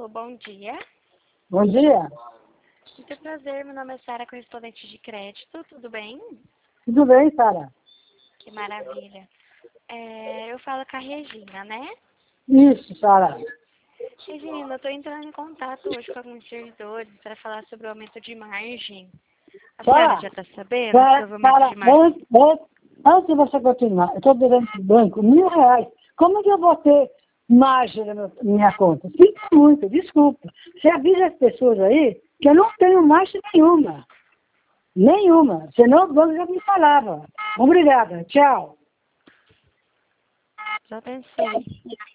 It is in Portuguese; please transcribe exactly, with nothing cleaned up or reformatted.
Alô, bom dia. Bom dia. Muito prazer, meu nome é Sara, correspondente de crédito, tudo bem? Tudo bem, Sara? Que maravilha. É, eu falo com a Regina, né? Isso, Sara. Regina, eu estou entrando em contato hoje com alguns servidores para falar sobre o aumento de margem. A senhora Sara, já está sabendo Sara, sobre o aumento Sara, de margem? antes, antes, antes de você continuar, eu estou devendo para o banco mil reais. Como que eu vou ter margem na meu- minha conta? Sinto muito, desculpa. Você avisa as pessoas aí que eu não tenho margem nenhuma. Nenhuma. Senão o banco já me falava. Obrigada. Tchau. Já pensei.